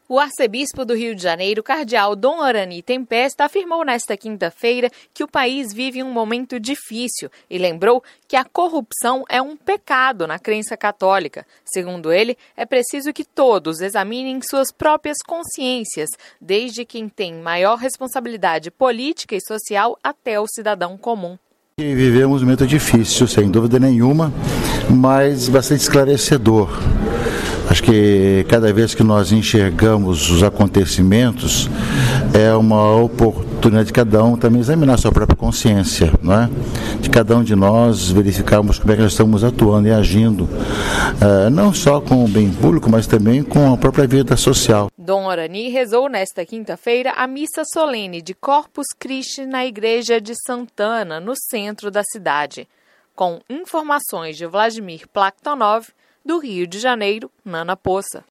O arcebispo do Rio de Janeiro, cardeal Dom Orani Tempesta, afirmou nesta quinta-feira que o país vive um momento difícil e lembrou que a corrupção é um pecado na crença católica. Segundo ele, é preciso que todos examinem suas próprias consciências, desde quem tem maior responsabilidade política e social até o cidadão comum. Vivemos um momento difícil, sem dúvida nenhuma, mas bastante esclarecedor. Acho que cada vez que nós enxergamos os acontecimentos, é uma oportunidade de cada um também examinar sua própria consciência, não é? De cada um de nós verificarmos como é que nós estamos atuando e agindo, não só com o bem público, mas também com a própria vida social. Dom Orani rezou nesta quinta-feira a missa solene de Corpus Christi na igreja de Santana, no centro da cidade. Com informações de Vladimir Plaktonov, do Rio de Janeiro, Nana Poça.